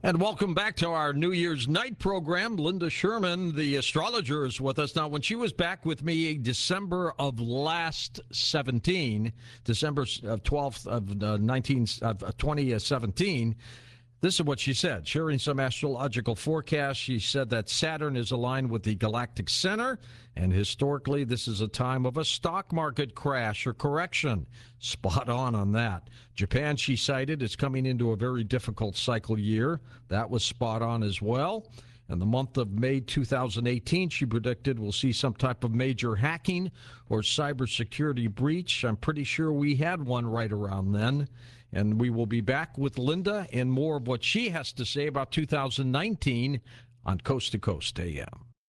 And welcome back to our New Year's night program. Linda Sherman, the astrologer, is with us. Now, when she was back with me December of last 17, December 12th of 2017, this is what she said. Sharing some astrological forecasts, she said that Saturn is aligned with the galactic center, and historically, this is a time of a stock market crash or correction. Spot on that. Japan, she cited, is coming into a very difficult cycle year. That was spot on as well. In the month of May 2018, she predicted we'll see some type of major hacking or cybersecurity breach. I'm pretty sure we had one right around then. And we will be back with Linda and more of what she has to say about 2019 on Coast to Coast AM.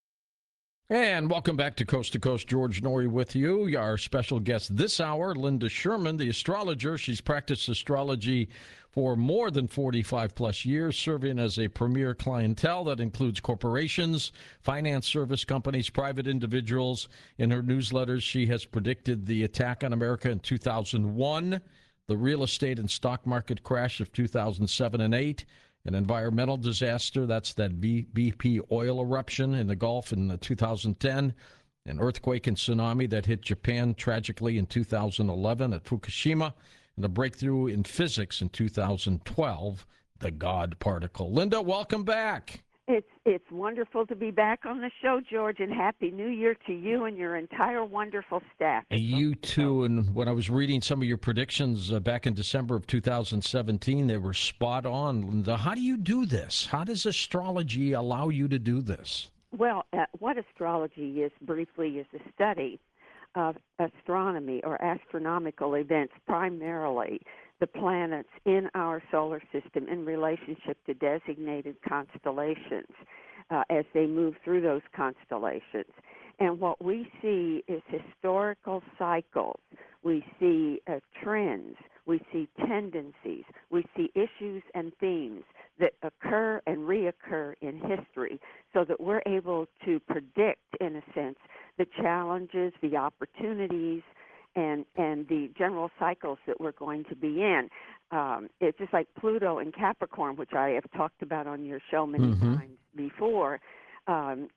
And welcome back to Coast. George Noory with you. Our special guest this hour, Linda Sherman, the astrologer. She's practiced astrology for more than 45 plus years, serving as a premier clientele that includes corporations, finance service companies, private individuals. In her newsletters, she has predicted the attack on America in 2001, the real estate and stock market crash of 2007 and 8, an environmental disaster, that's that BP oil eruption in the Gulf in 2010, an earthquake and tsunami that hit Japan tragically in 2011 at Fukushima, and a breakthrough in physics in 2012, the God particle. Linda, welcome back. It's wonderful to be back on the show, George, and Happy New Year to you and your entire wonderful staff. You too. And when I was reading some of your predictions back in December of 2017, they were spot on. Linda, how do you do this? How does astrology allow you to do this? Well, what astrology is briefly is a study of astronomy or astronomical events, primarily the planets in our solar system in relationship to designated constellations as they move through those constellations. And what we see is historical cycles. We see trends. We see tendencies. We see issues and themes that occur and reoccur in history so that we're able to predict, in a sense, the challenges, the opportunities, and the general cycles that we're going to be in. It's just like Pluto in Capricorn, which I have talked about on your show many times before, and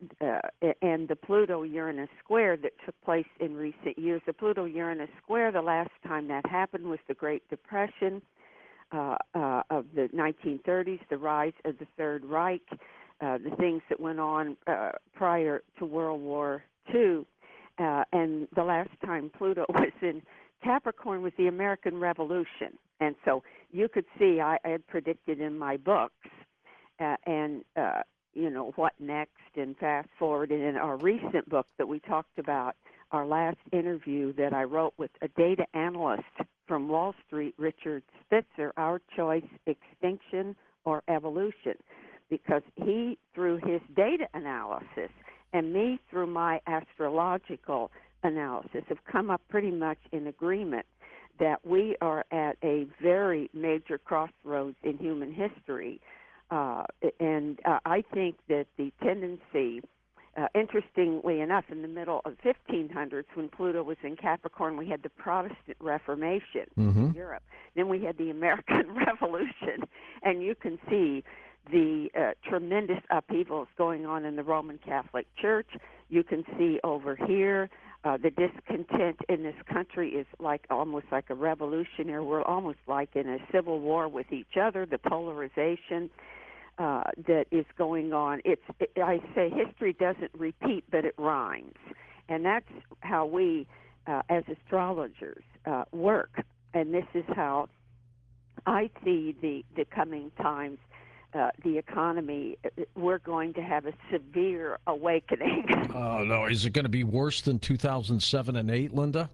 the Pluto-Uranus square that took place in recent years. The Pluto-Uranus square, the last time that happened was the Great Depression of the 1930s, the rise of the Third Reich, the things that went on prior to World War II. And the last time Pluto was in Capricorn was the American Revolution. And so you could see I had predicted in my books what next and fast forward. And in our recent book that we talked about, our last interview that I wrote with a data analyst from Wall Street, Richard Spitzer, Our Choice, Extinction or Evolution, because he, through his data analysis, and me, through my astrological analysis, have come up pretty much in agreement that we are at a very major crossroads in human history. And I think that the tendency, interestingly enough, in the middle of 1500s, when Pluto was in Capricorn, we had the Protestant Reformation in Europe. Then we had the American Revolution, and you can see the tremendous upheavals going on in the Roman Catholic Church. You can see over here the discontent in this country is almost like a revolutionary. We're almost like in a civil war with each other, the polarization that is going on. I say history doesn't repeat, but it rhymes. And that's how we, as astrologers, work. And this is how I see the coming times. The economy, we're going to have a severe awakening. Oh, no. Is it going to be worse than 2007 and 8, Linda?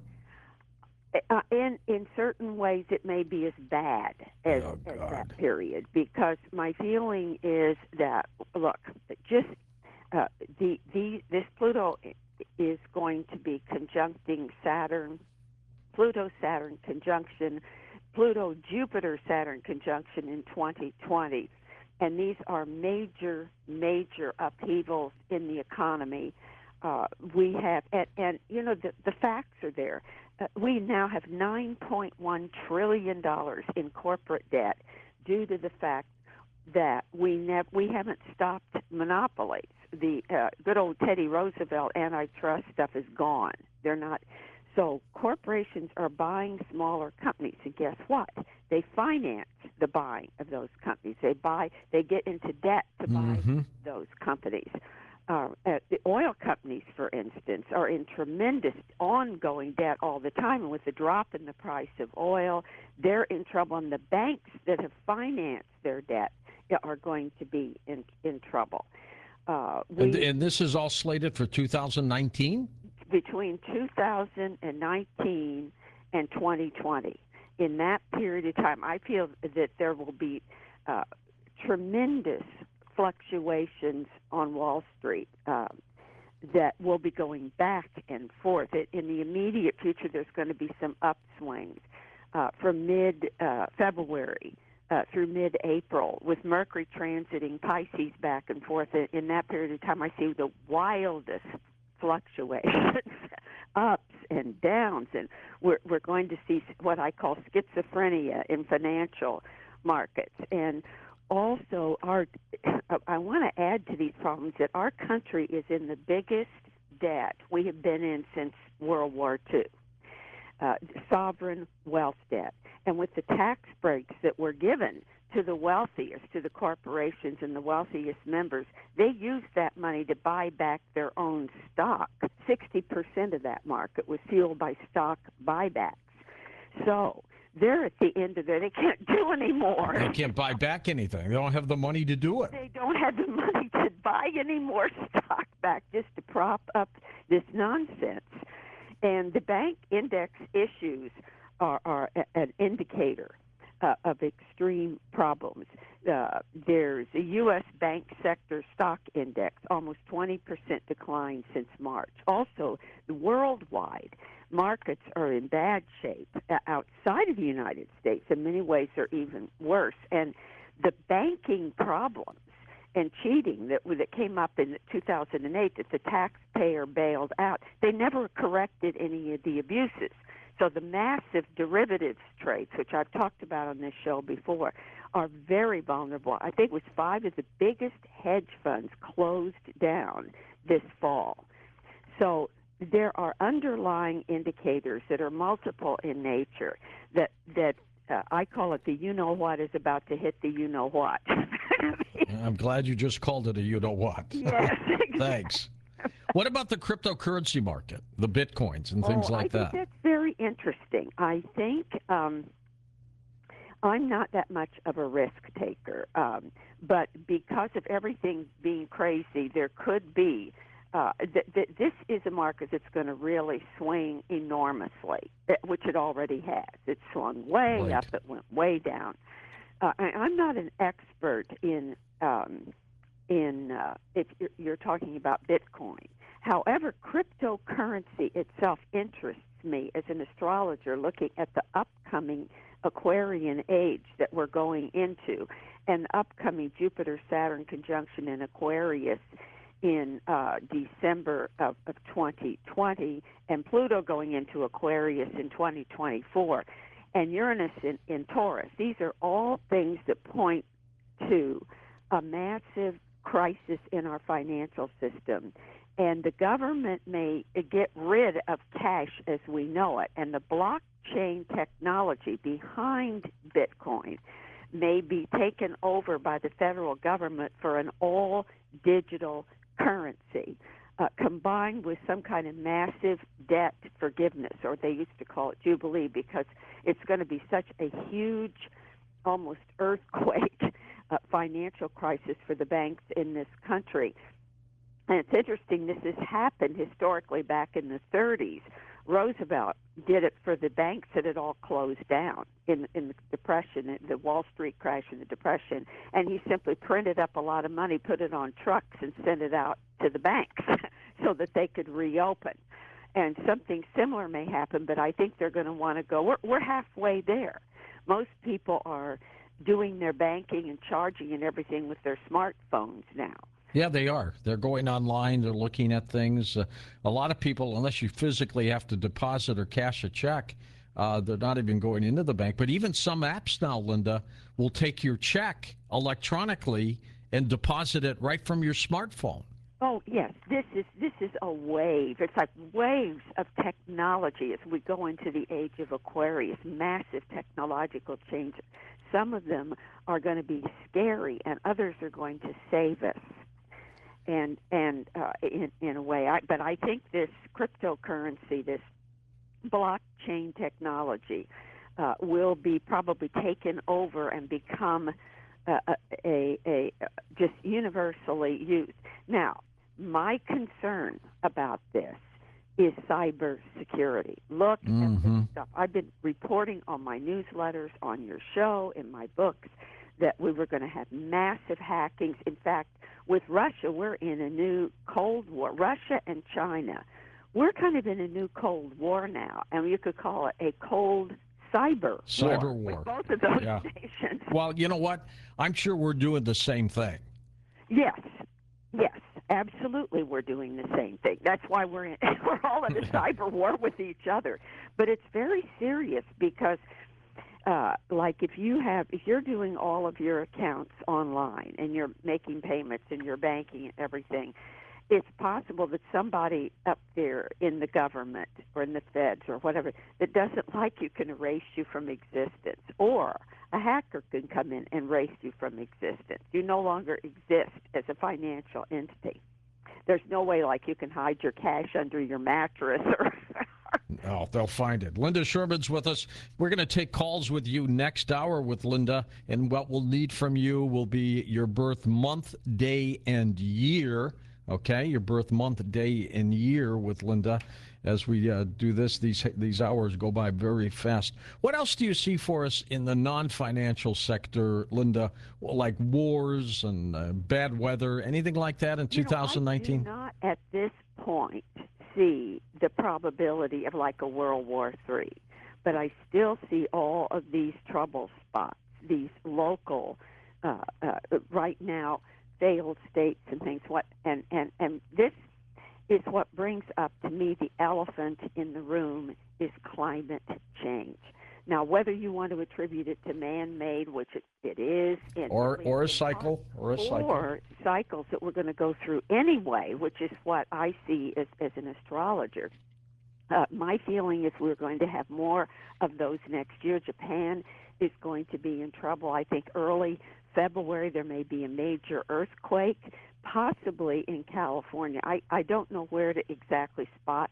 In certain ways, it may be as bad as that period, because my feeling is that, look, just this Pluto is going to be conjuncting Saturn, Pluto-Saturn conjunction, Pluto-Jupiter-Saturn conjunction in 2020. And these are major, major upheavals in the economy. We have, and the facts are there. We now have $9.1 trillion in corporate debt due to the fact that we haven't stopped monopolies. The good old Teddy Roosevelt antitrust stuff is gone. They're not. So corporations are buying smaller companies, and guess what? They finance the buying of those companies. They get into debt to buy those companies. The oil companies, for instance, are in tremendous ongoing debt all the time, and with the drop in the price of oil, they're in trouble, and the banks that have financed their debt are going to be in trouble. And this is all slated for 2019? Between 2019 and 2020. In that period of time, I feel that there will be tremendous fluctuations on Wall Street that will be going back and forth. In the immediate future, there's going to be some upswings from mid-February through mid-April, with Mercury transiting Pisces back and forth. In that period of time, I see the wildest fluctuations, ups and downs, and we're going to see what I call schizophrenia in financial markets. And also, I want to add to these problems that our country is in the biggest debt we have been in since World War II, sovereign wealth debt. And with the tax breaks that were given to the wealthiest, to the corporations and the wealthiest members, they used that money to buy back their own stock. 60% of that market was fueled by stock buybacks. So they're at the end of it. They can't do anymore. They can't buy back anything. They don't have the money to do it. They don't have the money to buy any more stock back just to prop up this nonsense. And the bank index issues are an indicator of extreme problems. There's a U.S. bank sector stock index, almost 20% decline since March. Also, worldwide, markets are in bad shape. Outside of the United States, in many ways, are even worse. And the banking problems and cheating that came up in 2008 that the taxpayer bailed out, they never corrected any of the abuses. So the massive derivatives trades, which I've talked about on this show before, are very vulnerable. I think it was 5 of the biggest hedge funds closed down this fall. So there are underlying indicators that are multiple in nature that I call it the you-know-what is about to hit the you-know-what. I'm glad you just called it a you-know-what. Yes, exactly. Thanks. What about the cryptocurrency market, the bitcoins and things like that? I think that's very interesting. I think I'm not that much of a risk taker, but because of everything being crazy, there could be this is a market that's going to really swing enormously, which it already has. It swung way up, it went way down. I'm not an expert in if you're talking about Bitcoin. However, cryptocurrency itself interests me as an astrologer looking at the upcoming Aquarian age that we're going into, and upcoming Jupiter-Saturn conjunction in Aquarius in December of 2020, and Pluto going into Aquarius in 2024, and Uranus in Taurus. These are all things that point to a massive crisis in our financial system, and the government may get rid of cash as we know it, and the blockchain technology behind Bitcoin may be taken over by the federal government for an all-digital currency, combined with some kind of massive debt forgiveness, or they used to call it Jubilee, because it's going to be such a huge, almost earthquake financial crisis for the banks in this country. And it's interesting, this has happened historically back in the 30s. Roosevelt did it for the banks that had all closed down in the Depression, the Wall Street crash and the Depression, and he simply printed up a lot of money, put it on trucks, and sent it out to the banks so that they could reopen. And something similar may happen, but I think they're going to want to go, we're halfway there. Most people are doing their banking and charging and everything with their smartphones now. Yeah, they are. They're going online. They're looking at things. A lot of people, unless you physically have to deposit or cash a check, They're not even going into the bank. But even some apps now, Linda, will take your check electronically and deposit it right from your smartphone. Oh yes, this is a wave. It's like waves of technology as we go into the age of Aquarius. Massive technological changes. Some of them are going to be scary, and others are going to save us. And in a way, but I think this cryptocurrency, this blockchain technology, will be probably taken over and become a just universally used. Now, my concern about this is cybersecurity. Look at this stuff. I've been reporting on my newsletters, on your show, in my books, that we were going to have massive hackings. In fact, with Russia, we're in a new Cold War. Russia and China, we're kind of in a new Cold War now, and you could call it a cold cyber war. With both of those nations. Well, you know what? I'm sure we're doing the same thing. Yes, absolutely, we're doing the same thing. That's why we're all in a cyber war with each other. But it's very serious because, like, if you're doing all of your accounts online and you're making payments and you're banking and everything, it's possible that somebody up there in the government or in the feds or whatever that doesn't like you can erase you from existence, or a hacker can come in and erase you from existence. You no longer exist as a financial entity. There's no way like you can hide your cash under your mattress or Oh, they'll find it. Linda Sherman's with us. We're going to take calls with you next hour with Linda, and what we'll need from you will be your birth month, day, and year. Okay, your birth month, day, and year with Linda. As we do this, these hours go by very fast. What else do you see for us in the non-financial sector, Linda? Like wars and bad weather, anything like that in 2019? I do not at this point see the probability of like a World War III, but I still see all of these trouble spots, these local, right now, failed states and things. And this is what brings up to me the elephant in the room is climate change. Now, whether you want to attribute it to man-made, which it is, or a cycle, or cycles that we're going to go through anyway, which is what I see as an astrologer. My feeling is we're going to have more of those next year. Japan is going to be in trouble. I think early February there may be a major earthquake, possibly in California. I don't know where to exactly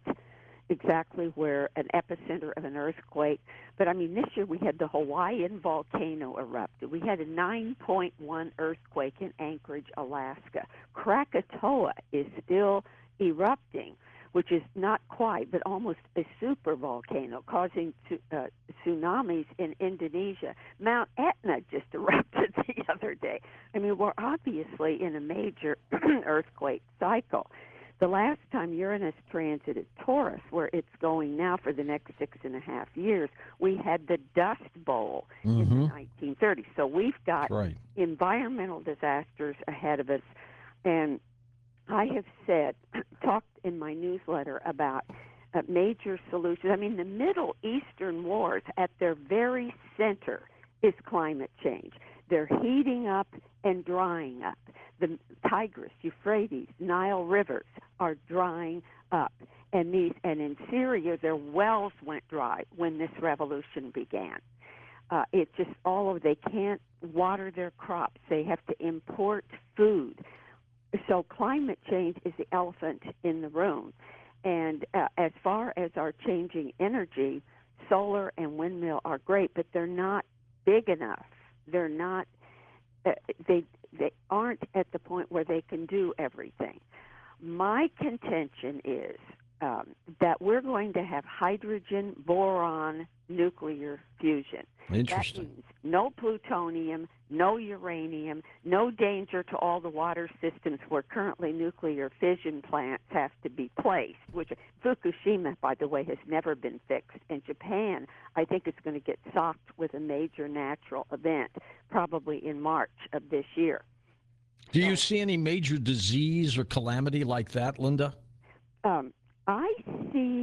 where an epicenter of an earthquake, but I mean this year we had the Hawaiian volcano erupted. We had a 9.1 earthquake in Anchorage, Alaska. Krakatoa is still erupting, which is not quite, but almost a super volcano, causing tsunamis in Indonesia. Mount Etna just erupted the other day. I mean, we're obviously in a major earthquake cycle. The last time Uranus transited Taurus, where it's going now for the next 6.5 years, we had the Dust Bowl in the 1930s. So we've got environmental disasters ahead of us, and I have talked in my newsletter about major solutions. I mean, the Middle Eastern wars, at their very center is climate change. They're heating up and drying up. The Tigris, Euphrates, Nile rivers are drying up. And in Syria, their wells went dry when this revolution began. It just they can't water their crops. They have to import food. So climate change is the elephant in the room. And as far as our changing energy, solar and windmill are great, but they're not big enough. They're not, they aren't at the point where they can do everything. My contention is that we're going to have hydrogen boron nuclear fusion. Interesting. That means no plutonium, no uranium, no danger to all the water systems where currently nuclear fission plants have to be placed, which Fukushima, by the way, has never been fixed. And Japan, I think, is going to get socked with a major natural event, probably in March of this year. Do you see any major disease or calamity like that, Linda? I see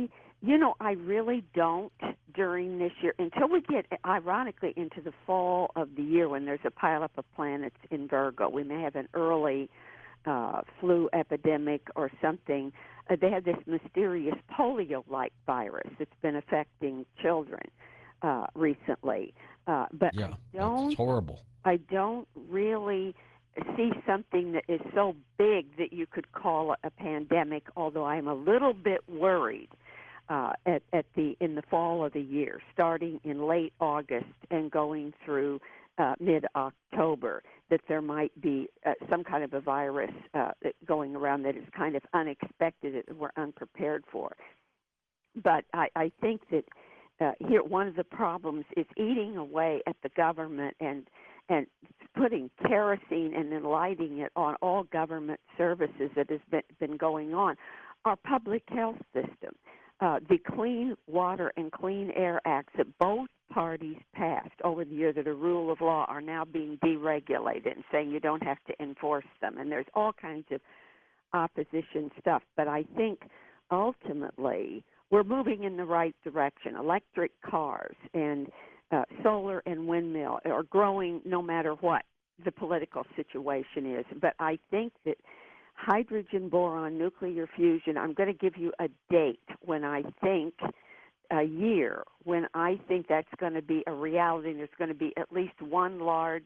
I really don't during this year until we get, ironically, into the fall of the year when there's a pileup of planets in Virgo. We may have an early flu epidemic or something. They have this mysterious polio-like virus that's been affecting children recently. But Yeah, I it's horrible. I don't really see something that is so big that you could call it a pandemic, although I'm a little bit worried in the fall of the year, starting in late August and going through mid-October, that there might be some kind of a virus going around that is kind of unexpected that we're unprepared for. But I think that here one of the problems is eating away at the government and putting kerosene and then lighting it on all government services that has been going on. Our public health system, the Clean Water and Clean Air Acts that both parties passed over the year that a rule of law are now being deregulated and saying you don't have to enforce them. And there's all kinds of opposition stuff. But I think ultimately we're moving in the right direction. Electric cars and solar and windmill are growing no matter what the political situation is. But I think that hydrogen boron nuclear fusion, I'm going to give you a date when I think, a year, when I think that's going to be a reality, and there's going to be at least one large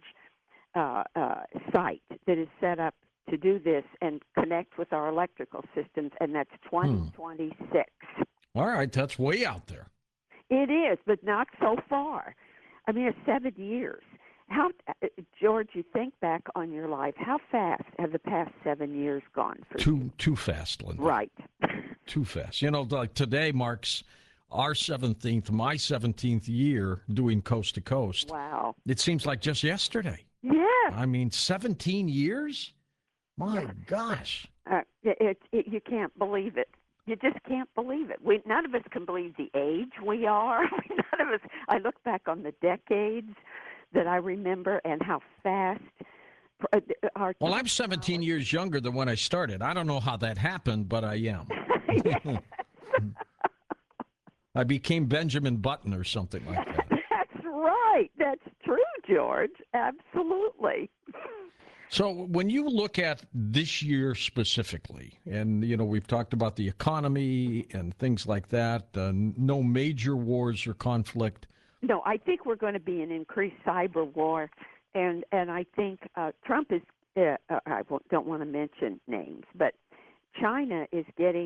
site that is set up to do this and connect with our electrical systems, and that's 2026. All right, that's way out there. It is, but not so far. I mean, it's 7 years. How, George, you think back on your life, how fast have the past 7 years gone for you? Too fast, Linda. Right. Too fast. Like today marks our 17th, my 17th year doing Coast to Coast. Wow. It seems like just yesterday. Yes. I mean, 17 years? My gosh. You can't believe it. You just can't believe it. None of us can believe the age we are. None of us. I look back on the decades that I remember and how fast our. Well, I'm 17 years younger than when I started. I don't know how that happened, but I am. I became Benjamin Button or something like that. That's right. That's true, George. Absolutely. So when you look at this year specifically, and, we've talked about the economy and things like that, no major wars or conflict. No, I think we're going to be an increased cyber war, and I think Trump is, don't want to mention names, but China is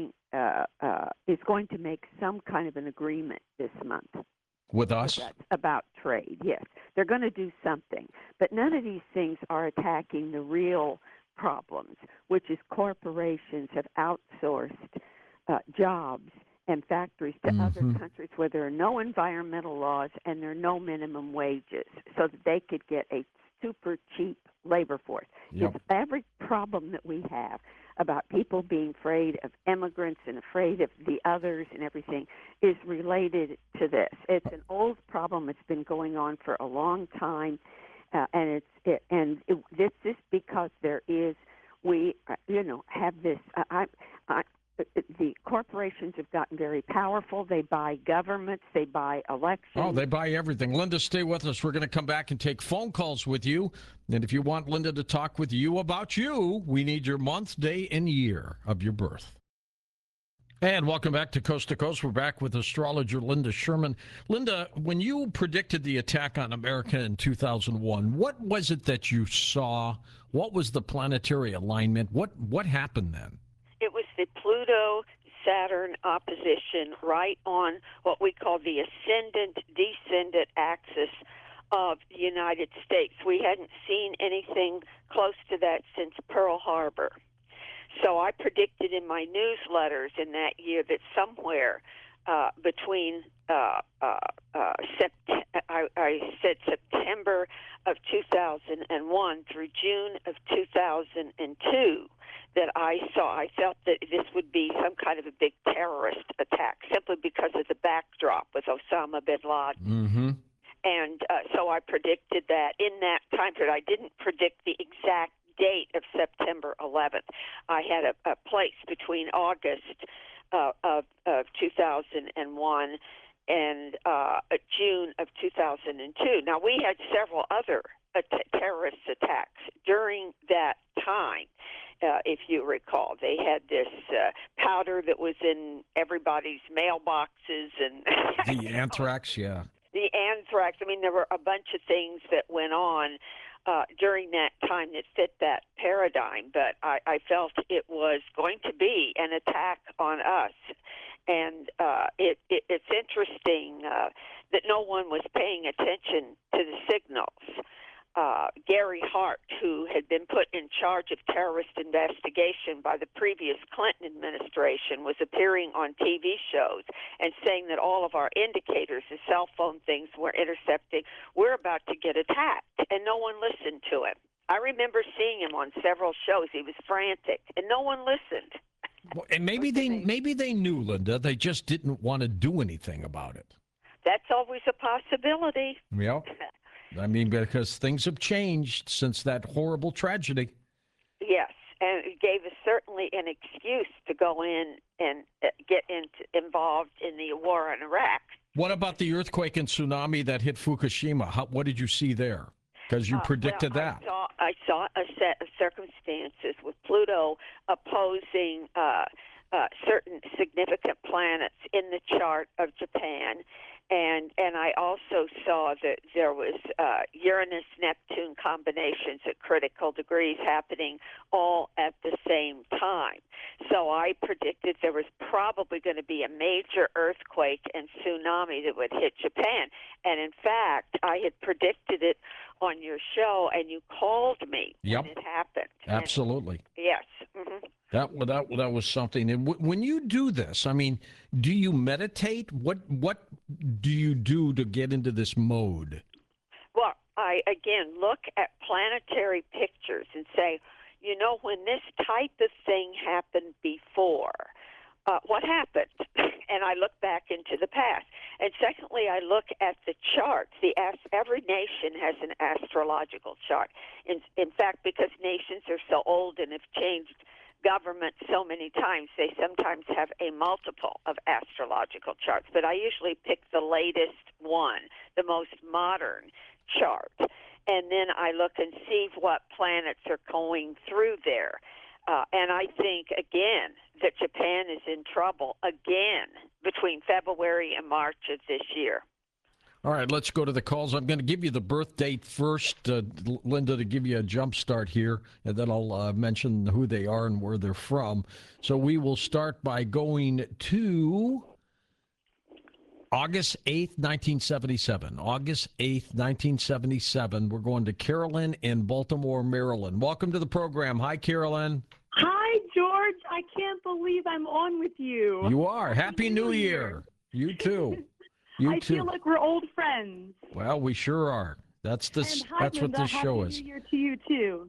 is going to make some kind of an agreement this month. With us? About trade, yes. They're going to do something. But none of these things are attacking the real problems, which is corporations have outsourced jobs and factories to other countries where there are no environmental laws and there are no minimum wages so that they could get a super cheap labor force. Yep. It's every problem that we have about people being afraid of immigrants and afraid of the others and everything is related to this. It's an old problem. It's been going on for a long time, and this is because we have this. The corporations have gotten very powerful. They buy governments. They buy elections. Oh, they buy everything. Linda, stay with us. We're going to come back and take phone calls with you. And if you want Linda to talk with you about you, we need your month, day, and year of your birth. And welcome back to Coast. We're back with astrologer Linda Sherman. Linda, when you predicted the attack on America in 2001, what was it that you saw? What was the planetary alignment? What happened then? It was the Pluto-Saturn opposition right on what we call the ascendant-descendant axis of the United States. We hadn't seen anything close to that since Pearl Harbor. So I predicted in my newsletters in that year that somewhere between I said September of 2001 through June of 2002 that I felt that this would be some kind of a big terrorist attack simply because of the backdrop with Osama bin Laden. Mm-hmm. And so I predicted that in that time period. I didn't predict the exact date of September 11th. I had a place between August of 2001 and June of 2002. Now, we had several other terrorist attacks during that time. If you recall, they had this powder that was in everybody's mailboxes, and The anthrax, yeah. the anthrax. I mean, there were a bunch of things that went on during that time that fit that paradigm, but I felt it was going to be an attack on us. And it's interesting that no one was paying attention to the signals. Gary Hart, who had been put in charge of terrorist investigation by the previous Clinton administration, was appearing on TV shows and saying that all of our indicators, the cell phone things, were intercepting. We're about to get attacked, and no one listened to him. I remember seeing him on several shows. He was frantic, and no one listened. Well, and maybe they knew, Linda. They just didn't want to do anything about it. That's always a possibility. Yeah. I mean, because things have changed since that horrible tragedy. Yes, and it gave us certainly an excuse to go in and get involved in the war in Iraq. What about the earthquake and tsunami that hit Fukushima? What did you see there? Because you predicted that. I saw a set of circumstances with Pluto opposing certain significant planets in the chart of Japan. And I also saw that there was Uranus-Neptune combinations at critical degrees happening all at the same time. So I predicted there was probably going to be a major earthquake and tsunami that would hit Japan. And in fact, I had predicted it on your show, and you called me when it happened. Absolutely. And, yes. Mm-hmm. That was something. And when you do this, I mean, do you meditate? What do you do to get into this mode? Well, I again look at planetary pictures and say, you know, when this type of thing happened before, what happened? And I look back into the past. And secondly, I look at the charts. Every nation has an astrological chart. In fact, because nations are so old and have changed government so many times, they sometimes have a multiple of astrological charts. But I usually pick the latest one, the most modern chart. And then I look and see what planets are going through there. And I think, again, that Japan is in trouble again between February and March of this year. All right, let's go to the calls. I'm going to give you the birth date first, Linda, to give you a jump start here, and then I'll mention who they are and where they're from. So we will start by going to August 8th, 1977. August 8th, 1977. We're going to Carolyn in Baltimore, Maryland. Welcome to the program. Hi, Carolyn. Hi, George. I can't believe I'm on with you. You are. Happy New Year. You too. I feel like we're old friends. Well, we sure are. That's this. And hi, that's Linda. what this show Happy is. New Year to you too.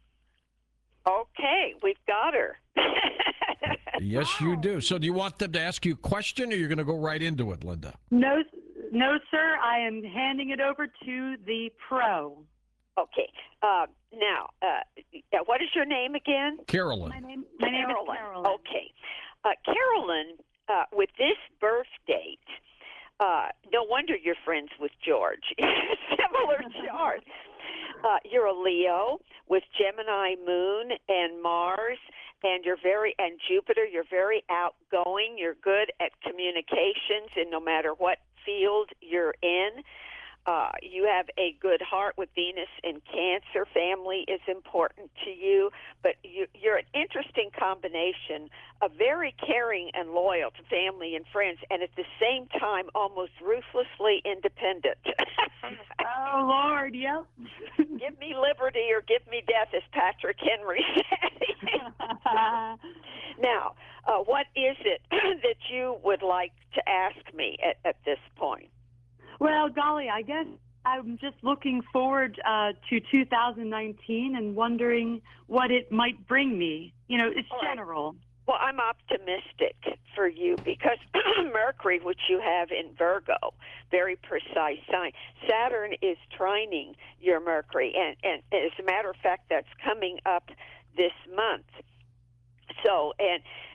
Okay, we've got her. Yes, you do. So do you want them to ask you a question, or you're going to go right into it, Linda? No, sir. I am handing it over to the pro. Okay. Now, what is your name again? Carolyn. My name is Carolyn. Okay. Carolyn, with this birth date, no wonder you're friends with George. Similar chart. You're a Leo with Gemini moon and Mars, and Jupiter. You're very outgoing. You're good at communications, and no matter what field you're in. You have a good heart with Venus in Cancer. Family is important to you, but you're an interesting combination of very caring and loyal to family and friends, and at the same time almost ruthlessly independent. Oh, Lord, yep. Give me liberty or give me death, as Patrick Henry said. Now, what is it that you would like to ask me at this point? Well, golly, I guess I'm just looking forward to 2019 and wondering what it might bring me. You know, it's general. Well, I'm optimistic for you because Mercury, which you have in Virgo, very precise sign, Saturn is trining your Mercury. And as a matter of fact, that's coming up this month. So, and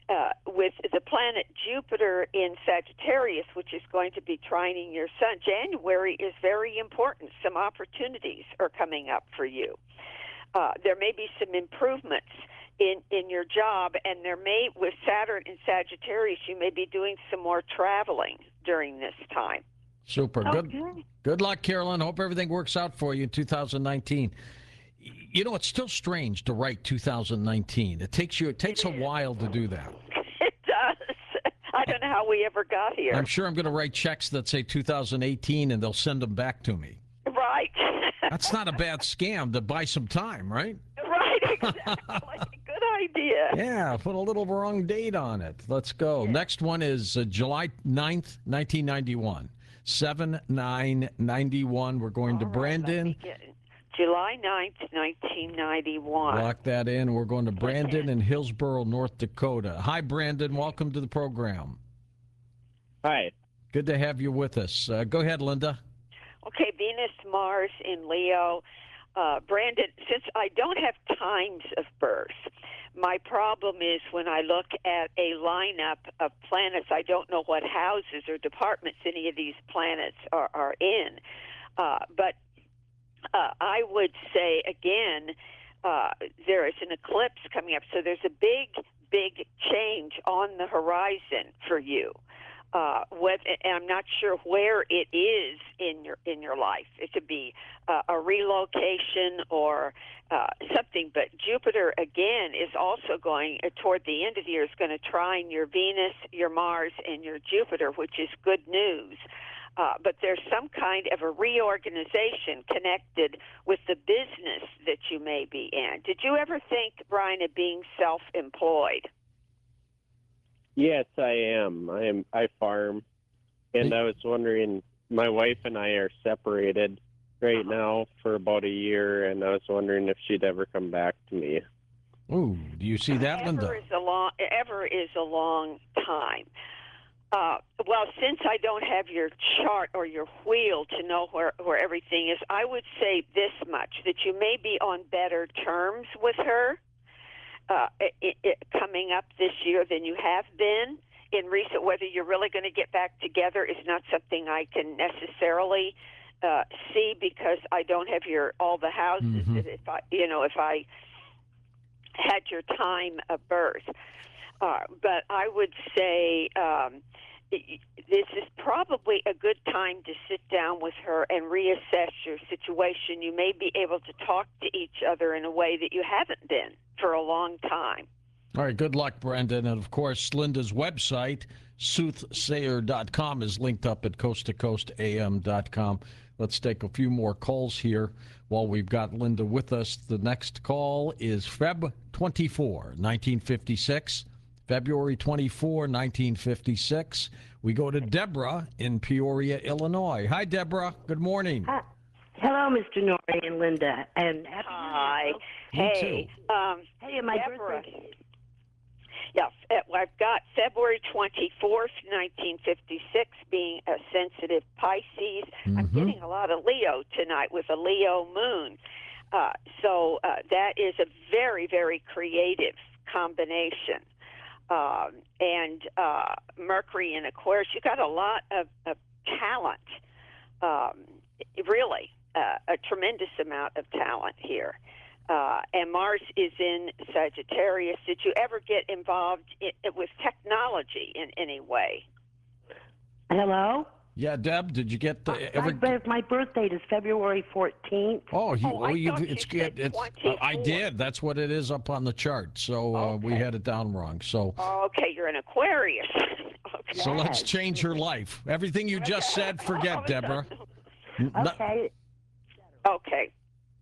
with the planet Jupiter in Sagittarius, which is going to be trining your sun, January is very important. Some opportunities are coming up for you. There may be some improvements in your job, and with Saturn in Sagittarius, you may be doing some more traveling during this time. Super. Okay. Good luck, Carolyn. Hope everything works out for you in 2019. You know, it's still strange to write 2019. It takes a while to do that. It does. I don't know how we ever got here. I'm sure I'm going to write checks that say 2018, and they'll send them back to me. Right. That's not a bad scam to buy some time, right? Right, exactly. Good idea. Yeah, put a little wrong date on it. Let's go. Yeah. Next one is July 9th, 1991. 7/9/91. We're going to All right, Brandon. let me get it. July 9th, 1991. Lock that in. We're going to Brandon in Hillsboro, North Dakota. Hi, Brandon. Welcome to the program. Hi. Good to have you with us. Go ahead, Linda. Okay, Venus, Mars in Leo. Brandon, since I don't have times of birth, my problem is when I look at a lineup of planets, I don't know what houses or departments any of these planets are in. But I would say, again, there is an eclipse coming up, so there's a big change on the horizon for you. And I'm not sure where it is in your life. It could be a relocation or something. But Jupiter again is also going toward the end of the year. Is going to trine your Venus, your Mars, and your Jupiter, which is good news. But there's some kind of a reorganization connected with the business that you may be in. Did you ever think, Brian, of being self-employed? Yes, I am. I farm, and I was wondering. My wife and I are separated right now for about a year, and I was wondering if she'd ever come back to me. Ooh, do you see that, Linda? Ever is a long time. Well, since I don't have your chart or your wheel to know where everything is, I would say this much, that you may be on better terms with her coming up this year than you have been in recent. Whether you're really going to get back together is not something I can necessarily see because I don't have all the houses. Mm-hmm. If I had your time of birth. But I would say this is probably a good time to sit down with her and reassess your situation. You may be able to talk to each other in a way that you haven't been for a long time. All right, good luck, Brendan. And, of course, Linda's website, soothsayer.com, is linked up at coasttocoastam.com. Let's take a few more calls here while we've got Linda with us. The next call is Feb 24, 1956. February 24, 1956. We go to Deborah in Peoria, Illinois. Hi, Deborah. Good morning. Hi. Hello, Mr. Norrie and Linda. And happy Hi. New Year. Hey. Hey, my Deborah. birthday. Yes, I've got February 24th, 1956, being a sensitive Pisces. I'm getting a lot of Leo tonight with a Leo moon. So that is a very, very creative combination. And Mercury in Aquarius, you got a lot of talent, really, a tremendous amount of talent here. And Mars is in Sagittarius. Did you ever get involved with technology in any way? Hello? Yeah, Deb, did you get My birthday is February 14th. It's good. I did. That's what it is up on the chart. So we had it down wrong. So okay, you're an Aquarius. Okay. So let's change her life. Everything you just said, forget, Deborah. Okay. Okay.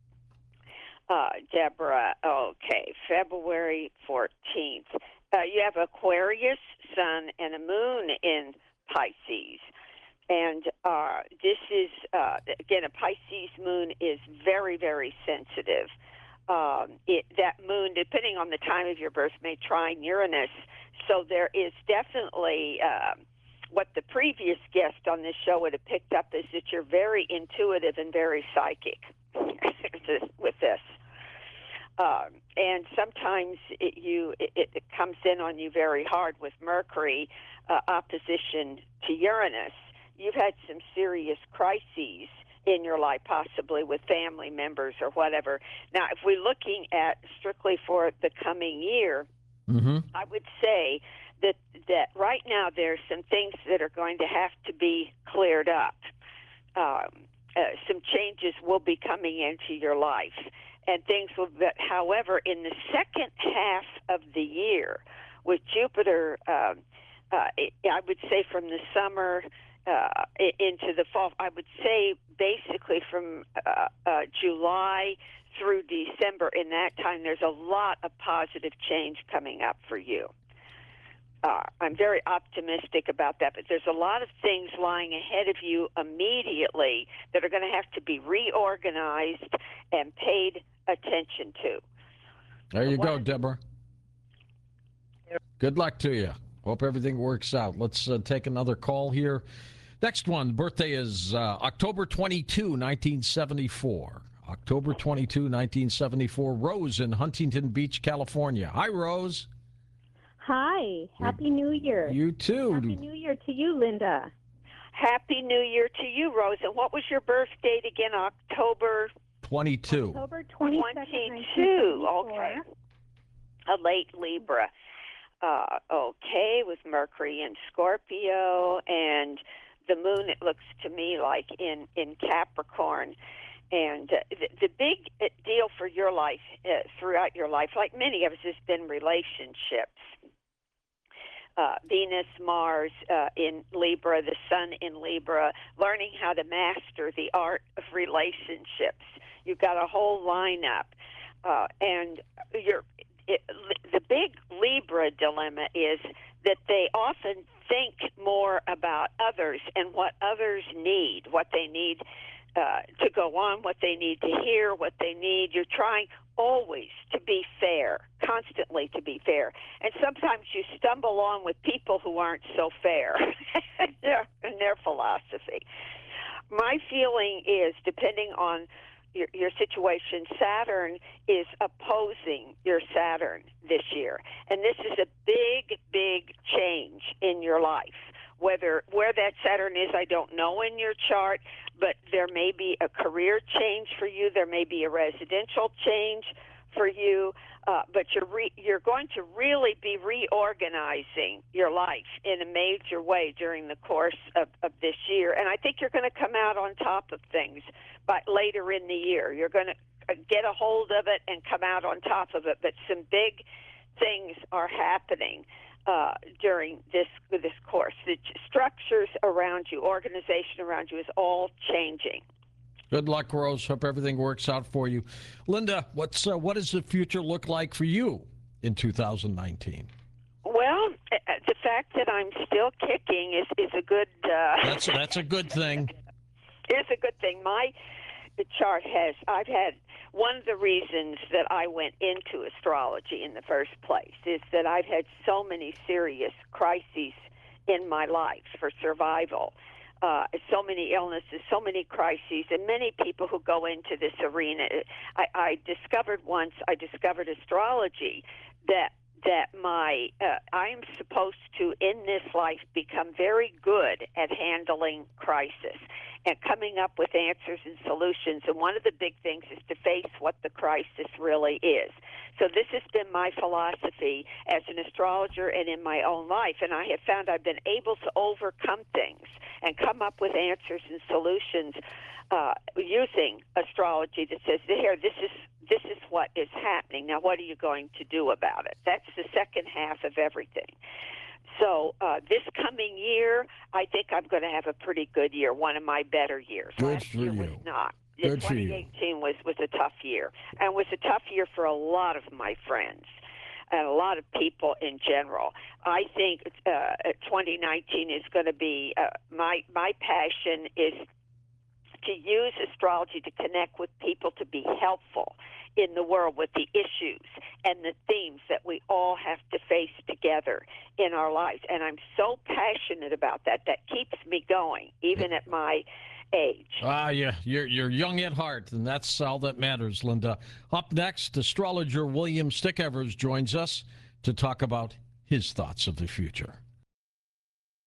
Deborah, okay, February 14th. You have Aquarius, Sun, and a Moon in Pisces. And this is, again, a Pisces moon is very, very sensitive. That moon, depending on the time of your birth, may trine Uranus. So there is definitely what the previous guest on this show would have picked up is that you're very intuitive and very psychic with this. And sometimes it comes in on you very hard with Mercury opposition to Uranus. You've had some serious crises in your life, possibly with family members or whatever. Now, if we're looking at strictly for the coming year, I would say that right now there's some things that are going to have to be cleared up. Some changes will be coming into your life, and things will. However, in the second half of the year, with Jupiter, I would say from the summer into the fall. I would say basically from July through December. In that time, there's a lot of positive change coming up for you. I'm very optimistic about that, but there's a lot of things lying ahead of you immediately that are going to have to be reorganized and paid attention to. There you go, Deborah. Good luck to you. Hope everything works out. Let's take another call here. Next one, birthday is October 22, 1974. October 22, 1974. Rose in Huntington Beach, California. Hi, Rose. Hi. Happy New Year. You too. Happy New Year to you, Linda. Happy New Year to you, Rose. And what was your birth date again? October 22. October 22nd, 22. Okay. A late Libra. Okay, with Mercury in Scorpio and the moon, it looks to me like in Capricorn. And the big deal for your life, throughout your life, like many of us, has been relationships. Venus, Mars in Libra, the Sun in Libra, learning how to master the art of relationships. You've got a whole lineup. And the big Libra dilemma is that they often think more about others and what others need, what they need to go on, what they need to hear, what they need. You're trying always to be fair, constantly to be fair. And sometimes you stumble on with people who aren't so fair in their philosophy. My feeling is, depending on your situation, Saturn is opposing your Saturn this year. And this is a big, big change in your life. Where that Saturn is, I don't know in your chart, but there may be a career change for you. There may be a residential change for you, but you're going to really be reorganizing your life in a major way during the course of this year. And I think you're going to come out on top of things, but later in the year. You're going to get a hold of it and come out on top of it. But some big things are happening during this course. The structures around you, organization around you is all changing. Good luck, Rose. Hope everything works out for you. Linda, what does the future look like for you in 2019? Well, the fact that I'm still kicking is a good. That's a good thing. It's a good thing. My chart I've had one of the reasons that I went into astrology in the first place is that I've had so many serious crises in my life for survival. So many illnesses, so many crises, and many people who go into this arena. I discovered astrology that I am supposed to, in this life, become very good at handling crisis and coming up with answers and solutions. And one of the big things is to face what the crisis really is. So this has been my philosophy as an astrologer and in my own life. And I have found I've been able to overcome things and come up with answers and solutions using astrology that says, here, this is what is happening. Now, what are you going to do about it? That's the second half of everything. So this coming year, I think I'm going to have a pretty good year, one of my better years. Good for you. Was not. Good for you. 2018 was a tough year, and was a tough year for a lot of my friends and a lot of people in general. I think 2019 is going to be my passion is to use astrology to connect with people, to be helpful in the world with the issues and the themes that we all have to face together in our lives. And I'm so passionate about that. That keeps me going, even at my age. Yeah, you're young at heart, and that's all that matters, Linda. Up next, astrologer William Stickevers joins us to talk about his thoughts of the future.